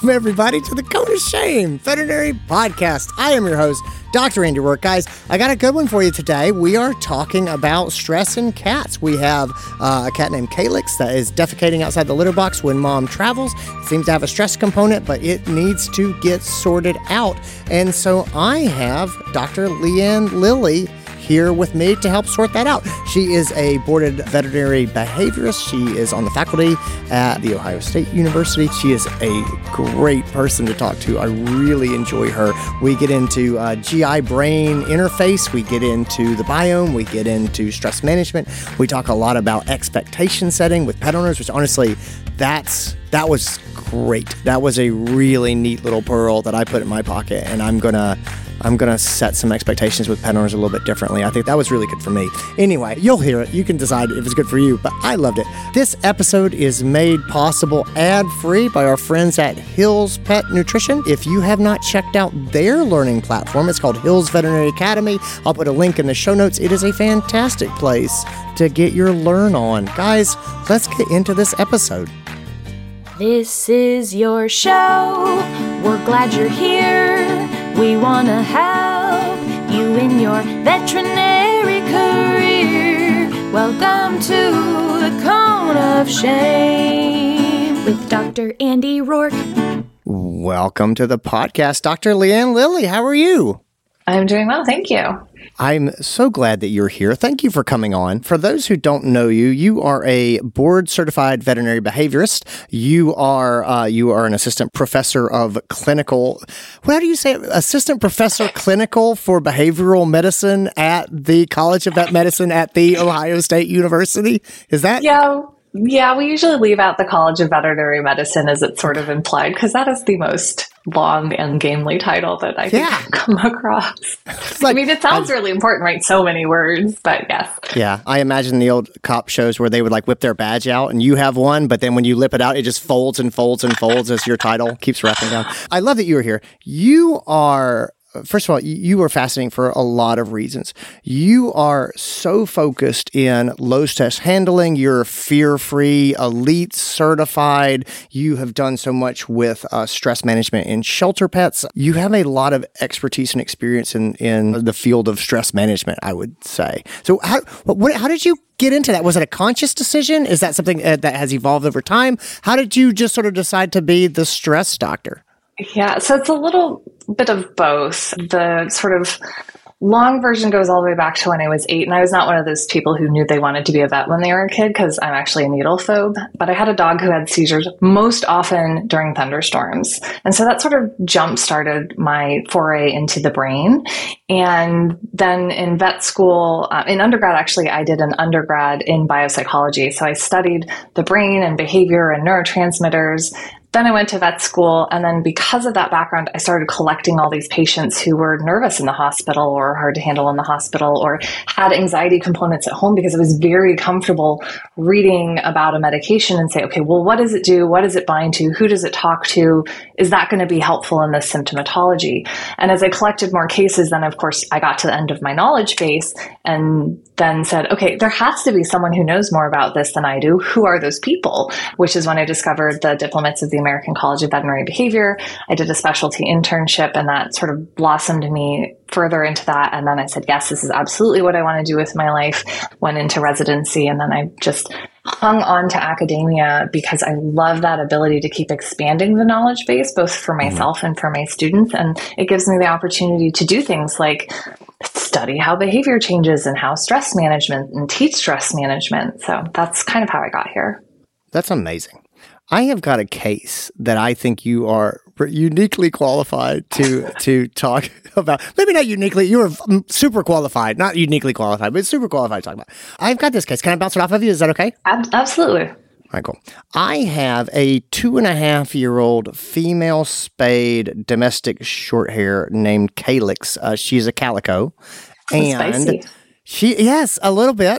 Welcome, everybody, to the Cone of Shame Veterinary Podcast. I am your host, Dr. Andy Roark. Guys, I got a good one for you today. We are talking about stress in cats. We have a cat named Calyx that is defecating outside the litter box when mom travels. It seems to have a stress component, but it needs to get sorted out. And so I have Dr. Leanne Lilly here with me to help sort that out. She is a boarded veterinary behaviorist. She is on the faculty at The Ohio State University. She is a great person to talk to. I really enjoy her. We get into GI-brain interface. We get into the biome. We get into stress management. We talk a lot about expectation setting with pet owners, which honestly, that was great. That was a really neat little pearl that I put in my pocket, and I'm gonna set some expectations with pet owners a little bit differently. I think that was really good for me. Anyway, you'll hear it. You can decide if it's good for you, but I loved it. This episode is made possible ad-free by our friends at Hills Pet Nutrition. If you have not checked out their learning platform, it's called Hills Veterinary Academy. I'll put a link in the show notes. It is a fantastic place to get your learn on. Guys, let's get into this episode. This is your show. We're glad you're here. We want to help you in your veterinary career. Welcome to the Cone of Shame with Dr. Andy Roark. Welcome to the podcast, Dr. Leanne Lilly. How are you? I'm doing well, thank you. I'm so glad that you're here. Thank you for coming on. For those who don't know you, you are a board-certified veterinary behaviorist. You are an assistant professor of clinical. How do you say it? Assistant professor clinical for behavioral medicine at the College of Vet Medicine at The Ohio State University. Is that? Yeah, we usually leave out the College of Veterinary Medicine as it's sort of implied, because that is the most long and gamely title that I think I've come across. I mean, it sounds really important, right? So many words, but yes. Yeah, I imagine the old cop shows where they would like whip their badge out and you have one, but then when you lip it out, it just folds and folds and folds as your title keeps wrapping down. I love that you are here. You are... First of all, you are fascinating for a lot of reasons. You are so focused in low stress handling. You're fear-free, elite certified. You have done so much with stress management in shelter pets. You have a lot of expertise and experience in the field of stress management, I would say. So how did you get into that? Was it a conscious decision? Is that something that has evolved over time? How did you just sort of decide to be the stress doctor? Yeah, so it's a little bit of both. The sort of long version goes all the way back to when I was 8, and I was not one of those people who knew they wanted to be a vet when they were a kid, because I'm actually a needle phobe. But I had a dog who had seizures most often during thunderstorms. And so that sort of jump-started my foray into the brain. And then in vet school, in undergrad, actually, I did an undergrad in biopsychology. So I studied the brain and behavior and neurotransmitters. Then I went to vet school, and then because of that background, I started collecting all these patients who were nervous in the hospital or hard to handle in the hospital or had anxiety components at home, because I was very comfortable reading about a medication and say, okay, well, what does it do? What does it bind to? Who does it talk to? Is that going to be helpful in this symptomatology? And as I collected more cases, then of course I got to the end of my knowledge base and then said, okay, there has to be someone who knows more about this than I do. Who are those people? Which is when I discovered the diplomats of the American College of Veterinary Behavior. I did a specialty internship, and that sort of blossomed me further into that. And then I said, yes, this is absolutely what I want to do with my life. Went into residency, and then I just hung on to academia because I love that ability to keep expanding the knowledge base, both for myself and for my students. And it gives me the opportunity to do things like study how behavior changes and how stress management and teach stress management. So that's kind of how I got here. That's amazing. I have got a case that I think you are uniquely qualified to talk about. Maybe not uniquely. You are super qualified, not uniquely qualified, but super qualified to talk about. I've got this case. Can I bounce it off of you? Is that okay? Absolutely. All right, cool. I have a 2.5-year-old female spayed domestic short hair named Calyx. She's a calico. And spicy. Yes, a little bit.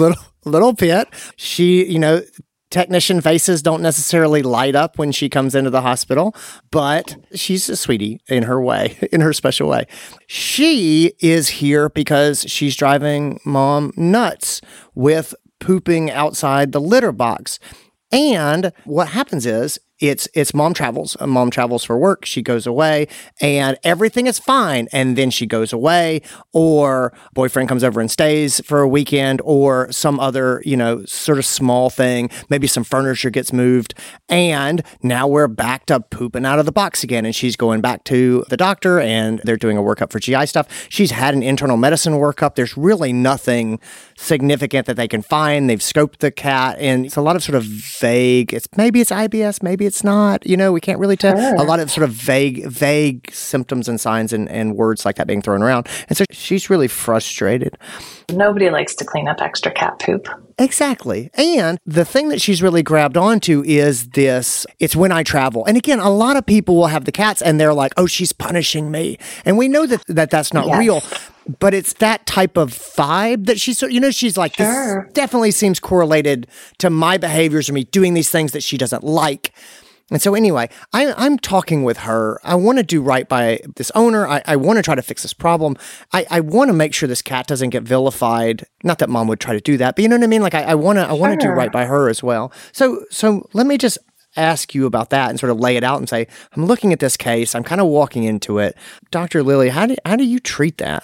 She, technician faces don't necessarily light up when she comes into the hospital, but she's a sweetie in her way, in her special way. She is here because she's driving mom nuts with pooping outside the litter box. And what happens is it's mom travels. Mom travels for work. She goes away and everything is fine. And then she goes away, or boyfriend comes over and stays for a weekend, or some other, sort of small thing. Maybe some furniture gets moved. And now we're back to pooping out of the box again. And she's going back to the doctor and they're doing a workup for GI stuff. She's had an internal medicine workup. There's really nothing significant that they can find. They've scoped the cat and it's a lot of sort of vague. Maybe it's IBS, maybe it's not. We can't really tell. Sure. A lot of sort of vague symptoms and signs and words like that being thrown around. And so she's really frustrated. Nobody likes to clean up extra cat poop. Exactly. And the thing that she's really grabbed onto is this, it's when I travel. And again, a lot of people will have the cats and they're like, oh, she's punishing me. And we know that's not real. But it's that type of vibe that she's like, Sure. This definitely seems correlated to my behaviors or me doing these things that she doesn't like. And so anyway, I'm talking with her. I want to do right by this owner. I want to try to fix this problem. I want to make sure this cat doesn't get vilified. Not that mom would try to do that, but you know what I mean? Like I want to do right by her as well. So let me just ask you about that and sort of lay it out and say, I'm looking at this case. I'm kind of walking into it. Dr. Lily, how do you treat that?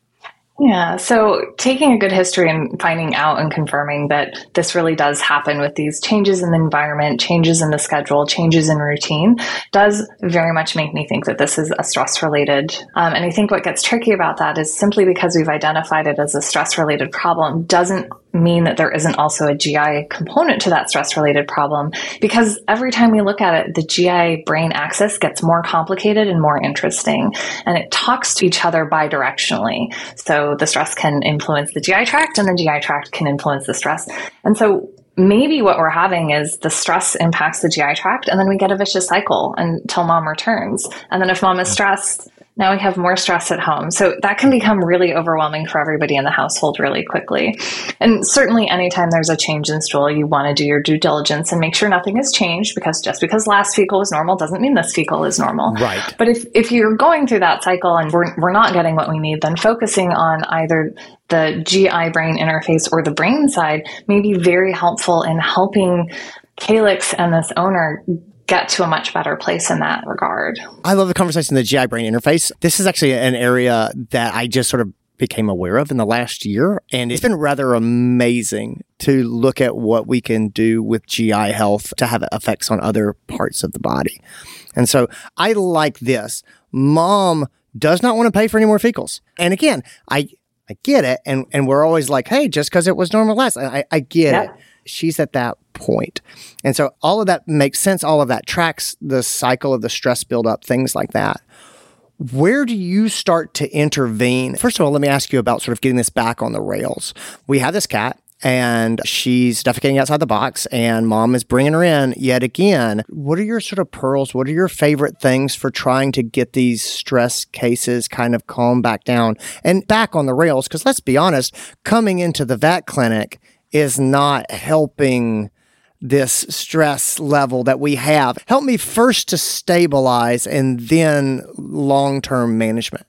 Yeah, so taking a good history and finding out and confirming that this really does happen with these changes in the environment, changes in the schedule, changes in routine does very much make me think that this is a stress-related. And I think what gets tricky about that is simply because we've identified it as a stress-related problem doesn't mean that there isn't also a GI component to that stress-related problem, because every time we look at it, the GI brain axis gets more complicated and more interesting, and it talks to each other bidirectionally. So the stress can influence the GI tract and the GI tract can influence the stress. And so maybe what we're having is the stress impacts the GI tract and then we get a vicious cycle until mom returns. And then if mom is stressed, now we have more stress at home. So that can become really overwhelming for everybody in the household really quickly. And certainly anytime there's a change in stool, you want to do your due diligence and make sure nothing has changed, because just because last fecal was normal doesn't mean this fecal is normal. Right. But if you're going through that cycle and we're not getting what we need, then focusing on either the GI brain interface or the brain side may be very helpful in helping Calyx and this owner get to a much better place in that regard. I love the conversation, the GI brain interface. This is actually an area that I just sort of became aware of in the last year. And it's been rather amazing to look at what we can do with GI health to have effects on other parts of the body. And so I like this. Mom does not want to pay for any more fecals. And again, I get it. And we're always like, hey, just because it was normal last, I get it. She's at that point. And so all of that makes sense. All of that tracks the cycle of the stress buildup, things like that. Where do you start to intervene? First of all, let me ask you about sort of getting this back on the rails. We have this cat and she's defecating outside the box and mom is bringing her in yet again. What are your sort of pearls? What are your favorite things for trying to get these stress cases kind of calmed back down and back on the rails? Because let's be honest, coming into the vet clinic is not helping this stress level that we have. Help me first to stabilize and then long-term management.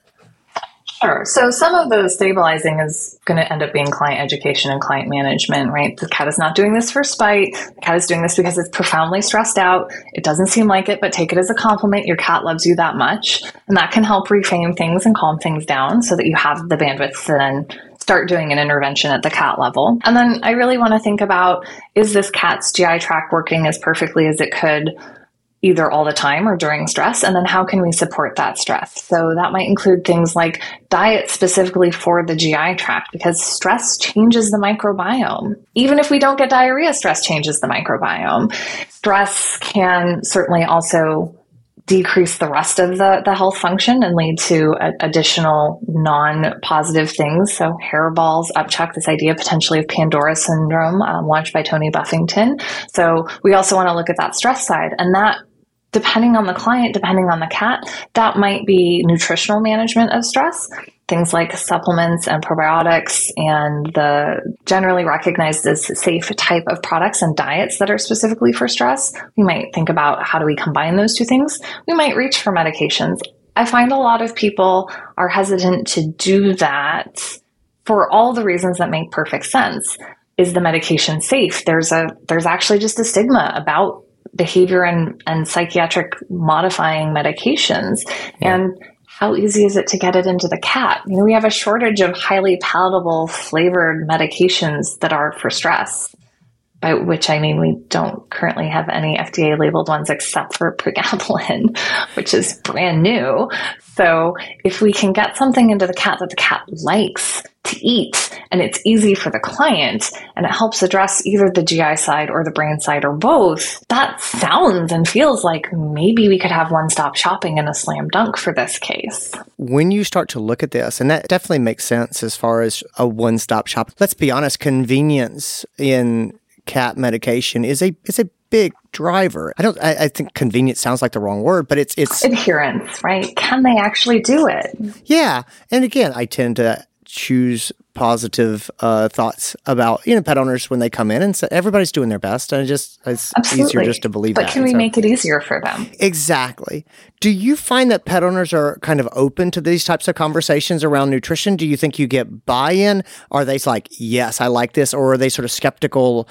Sure. So some of the stabilizing is going to end up being client education and client management, right? The cat is not doing this for spite. The cat is doing this because it's profoundly stressed out. It doesn't seem like it, but take it as a compliment. Your cat loves you that much. And that can help reframe things and calm things down so that you have the bandwidth to then start doing an intervention at the cat level. And then I really want to think about, is this cat's GI tract working as perfectly as it could either all the time or during stress? And then how can we support that stress? So that might include things like diet specifically for the GI tract, because stress changes the microbiome. Even if we don't get diarrhea, stress changes the microbiome. Stress can certainly also decrease the rest of the health function and lead to additional non-positive things. So hairballs, upchuck, this idea potentially of Pandora syndrome, launched by Tony Buffington. So we also want to look at that stress side, and that, depending on the client, depending on the cat, that might be nutritional management of stress. Things like supplements and probiotics and the generally recognized as safe type of products and diets that are specifically for stress. We might think about, how do we combine those two things? We might reach for medications. I find a lot of people are hesitant to do that for all the reasons that make perfect sense. Is the medication safe? There's actually just a stigma about behavior and psychiatric modifying medications. Yeah. And how easy is it to get it into the cat? We have a shortage of highly palatable flavored medications that are for stress, by which I mean we don't currently have any FDA labeled ones except for pregabalin, which is brand new. So if we can get something into the cat that the cat likes to eat, and it's easy for the client, and it helps address either the GI side or the brain side or both, that sounds and feels like maybe we could have one-stop shopping and a slam dunk for this case. When you start to look at this, and that definitely makes sense as far as a one-stop shop, let's be honest, convenience in cat medication is a big driver. I think convenience sounds like the wrong word, but it's adherence, right? Can they actually do it? Yeah. And again, I tend to choose positive thoughts about pet owners when they come in, and so everybody's doing their best, and it's Absolutely. Easier just to believe but that. But can we make it easier for them? Exactly. Do you find that pet owners are kind of open to these types of conversations around nutrition? Do you think you get buy-in? Are they like, yes, I like this, or are they sort of skeptical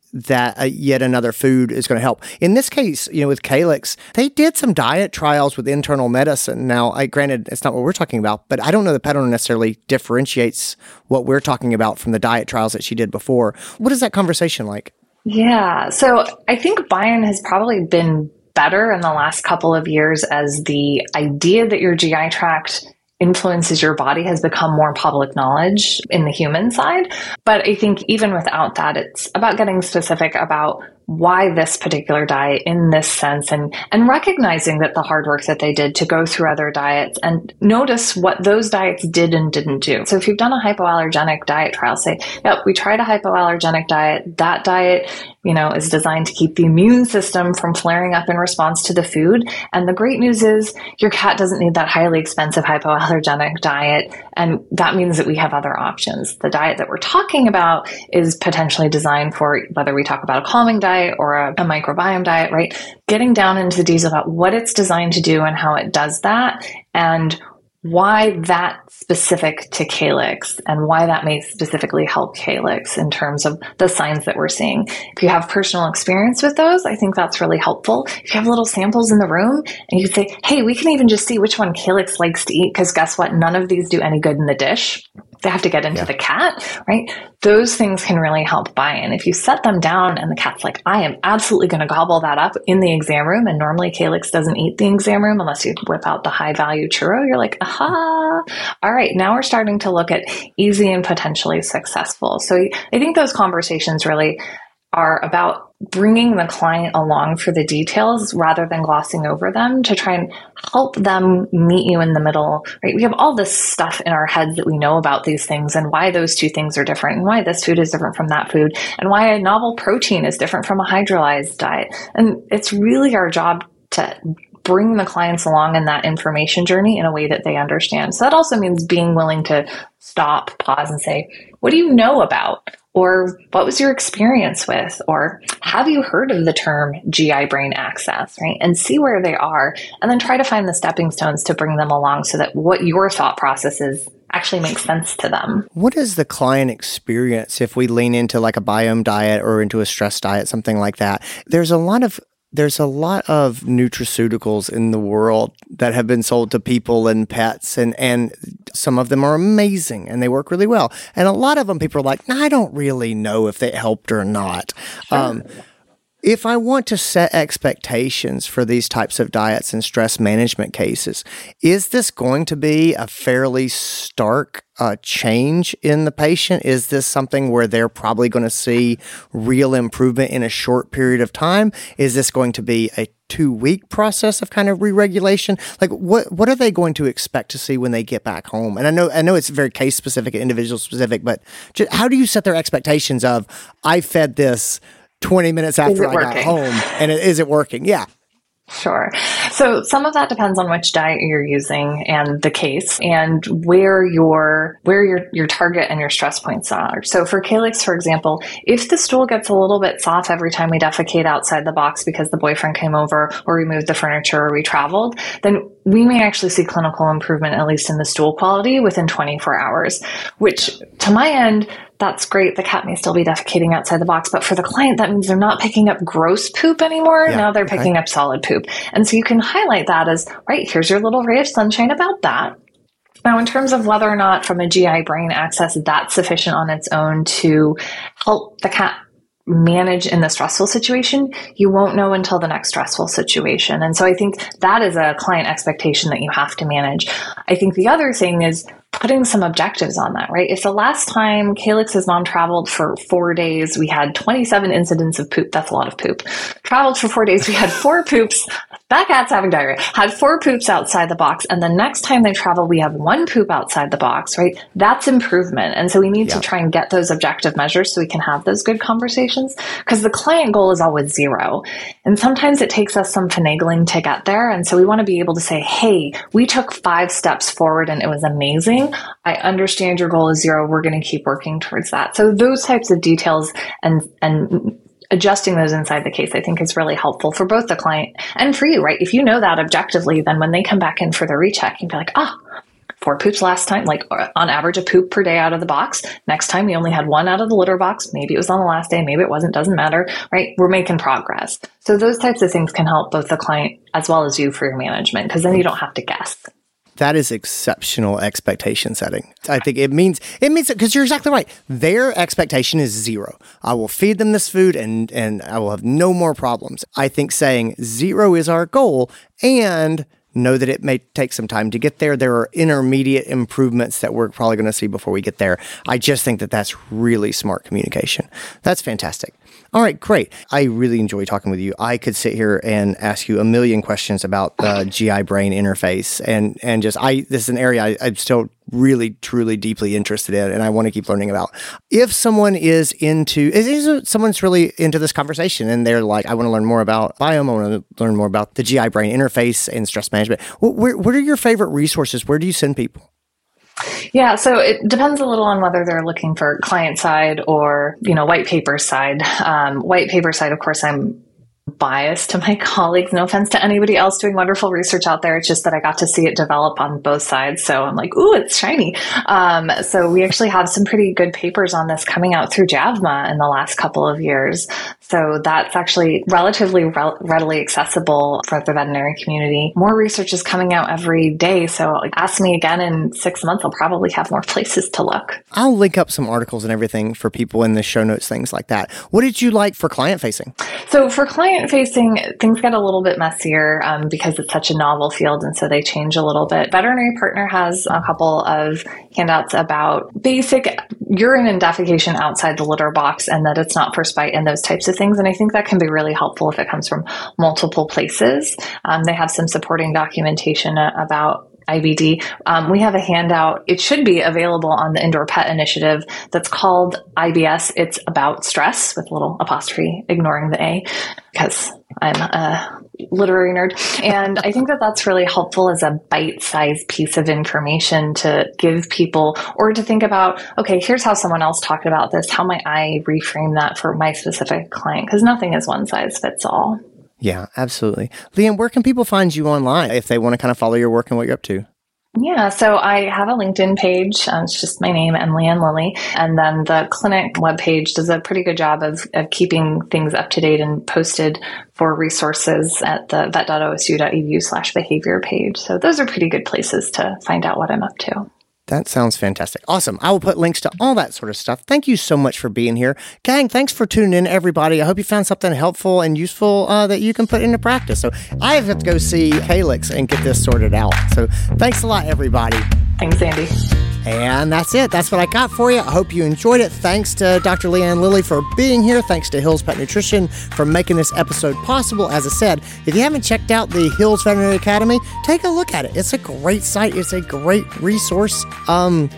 that yet another food is going to help? In this case, with Calyx, they did some diet trials with internal medicine. Now, granted, it's not what we're talking about, but I don't know the pet owner necessarily differentiates what we're talking about from the diet trials that she did before. What is that conversation like? Yeah, so I think buy-in has probably been better in the last couple of years as the idea that your GI tract influences your body has become more public knowledge in the human side. But I think even without that, it's about getting specific about why this particular diet in this sense, and recognizing that the hard work that they did to go through other diets and notice what those diets did and didn't do. So if you've done a hypoallergenic diet trial, say, yep, we tried a hypoallergenic diet. That diet, is designed to keep the immune system from flaring up in response to the food. And the great news is your cat doesn't need that highly expensive hypoallergenic diet. And that means that we have other options. The diet that we're talking about is potentially designed for whether we talk about a calming diet or a microbiome diet, right? Getting down into the details about what it's designed to do and how it does that, and why that's specific to Calyx and why that may specifically help Calyx in terms of the signs that we're seeing. If you have personal experience with those, I think that's really helpful. If you have little samples in the room and you say, hey, we can even just see which one Calyx likes to eat, because guess what? None of these do any good in the dish. They have to get into the cat, right? Those things can really help buy-in. If you set them down and the cat's like, I am absolutely going to gobble that up in the exam room, and normally Calyx doesn't eat the exam room unless you whip out the high-value churro, you're like, aha, all right, now we're starting to look at easy and potentially successful. So I think those conversations really are about bringing the client along for the details rather than glossing over them, to try and help them meet you in the middle, right? We have all this stuff in our heads that we know about these things and why those two things are different, and why this food is different from that food, and why a novel protein is different from a hydrolyzed diet. And it's really our job to bring the clients along in that information journey in a way that they understand. So that also means being willing to stop, pause, and say, what do you know about? Or what was your experience with? Or have you heard of the term GI brain axis, right? And see where they are, and then try to find the stepping stones to bring them along so that what your thought process is actually makes sense to them. What is the client experience if we lean into like a biome diet or into a stress diet, something like that? There's a lot of nutraceuticals in the world that have been sold to people and pets, and some of them are amazing and they work really well. And a lot of them, people are like, nah, I don't really know if they helped or not. Sure. If I want to set expectations for these types of diets and stress management cases, is this going to be a fairly stark change in the patient? Is this something where they're probably going to see real improvement in a short period of time? Is this going to be a 2-week process of kind of re-regulation? Like what are they going to expect to see when they get back home? And I know it's very case specific and individual specific, but how do you set their expectations of, I fed this 20 minutes after I got home, and is it working? Yeah. Sure. So some of that depends on which diet you're using and the case, and where your target and your stress points are. So for Calyx, for example, if the stool gets a little bit soft every time we defecate outside the box because the boyfriend came over or we moved the furniture or we traveled, then we may actually see clinical improvement, at least in the stool quality, within 24 hours, which to my end, that's great. The cat may still be defecating outside the box, but for the client, that means they're not picking up gross poop anymore. Yeah, now they're picking up solid poop. And so you can highlight that as, right, here's your little ray of sunshine about that. Now, in terms of whether or not from a GI brain access, that's sufficient on its own to help the cat manage in the stressful situation, you won't know until the next stressful situation. And so I think that is a client expectation that you have to manage. I think the other thing is putting some objectives on that, right? If the last time Calyx's mom traveled for 4 days, we had 27 incidents of poop, that's a lot of poop. Traveled for 4 days, we had 4 poops. That cat's having diarrhea. Had 4 poops outside the box. And the next time they travel, we have 1 poop outside the box, right? That's improvement. And so we need to try and get those objective measures so we can have those good conversations, because the client goal is always 0. And sometimes it takes us some finagling to get there. And so we want to be able to say, hey, we took 5 steps forward and it was amazing. I understand your goal is 0. We're going to keep working towards that. So those types of details and adjusting those inside the case, I think, is really helpful for both the client and for you, right? If you know that objectively, then when they come back in for their recheck, you'd be like, 4 poops last time, like on average a poop per day out of the box. Next time we only had 1 out of the litter box. Maybe it was on the last day. Maybe it wasn't. Doesn't matter, right? We're making progress. So those types of things can help both the client as well as you for your management, because then you don't have to guess. That is exceptional expectation setting. I think it means because you're exactly right. Their expectation is 0. I will feed them this food and I will have no more problems. I think saying 0 is our goal and know that it may take some time to get there. There are intermediate improvements that we're probably going to see before we get there. I just think that that's really smart communication. That's fantastic. All right, great. I really enjoy talking with you. I could sit here and ask you a million questions about the GI brain interface, and this is an area I'm still really, truly, deeply interested in, and I want to keep learning about. If someone is someone's really into this conversation, and they're like, I want to learn more about biome, I want to learn more about the GI brain interface and stress management. What are your favorite resources? Where do you send people? Yeah, so it depends a little on whether they're looking for client side or, white paper side. White paper side, of course, I'm biased to my colleagues. No offense to anybody else doing wonderful research out there. It's just that I got to see it develop on both sides. So I'm like, ooh, it's shiny. So we actually have some pretty good papers on this coming out through JAVMA in the last couple of years. So that's actually relatively readily accessible for the veterinary community. More research is coming out every day. So ask me again in 6 months, I'll probably have more places to look. I'll link up some articles and everything for people in the show notes, things like that. What did you like for client facing? So for client facing, things get a little bit messier because it's such a novel field, and so they change a little bit. Veterinary Partner has a couple of handouts about basic urine and defecation outside the litter box, and that it's not first bite and those types of things. And I think that can be really helpful if it comes from multiple places. They have some supporting documentation about IBD. We have a handout. It should be available on the Indoor Pet Initiative that's called IBS. It's about stress with a little apostrophe, ignoring the A, because I'm a literary nerd. And I think that that's really helpful as a bite-sized piece of information to give people, or to think about, okay, here's how someone else talked about this. How might I reframe that for my specific client? Because nothing is one size fits all. Yeah, absolutely. Leanne, where can people find you online if they want to kind of follow your work and what you're up to? Yeah, so I have a LinkedIn page. It's just my name, Leanne Lilly. And then the clinic webpage does a pretty good job of keeping things up to date and posted for resources at the vet.osu.edu/behavior page. So those are pretty good places to find out what I'm up to. That sounds fantastic. Awesome. I will put links to all that sort of stuff. Thank you so much for being here. Gang, thanks for tuning in, everybody. I hope you found something helpful and useful that you can put into practice. So I have to go see Calyx and get this sorted out. So thanks a lot, everybody. Thanks, Andy. And that's it. That's what I got for you. I hope you enjoyed it. Thanks to Dr. Leanne Lilly for being here. Thanks to Hills Pet Nutrition for making this episode possible. As I said, if you haven't checked out the Hills Veterinary Academy, take a look at it. It's a great site. It's a great resource. I'm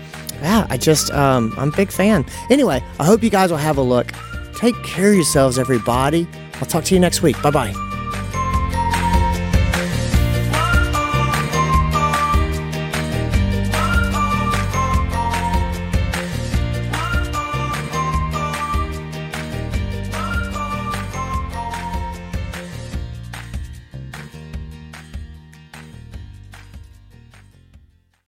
a big fan. Anyway, I hope you guys will have a look. Take care of yourselves, everybody. I'll talk to you next week. Bye-bye.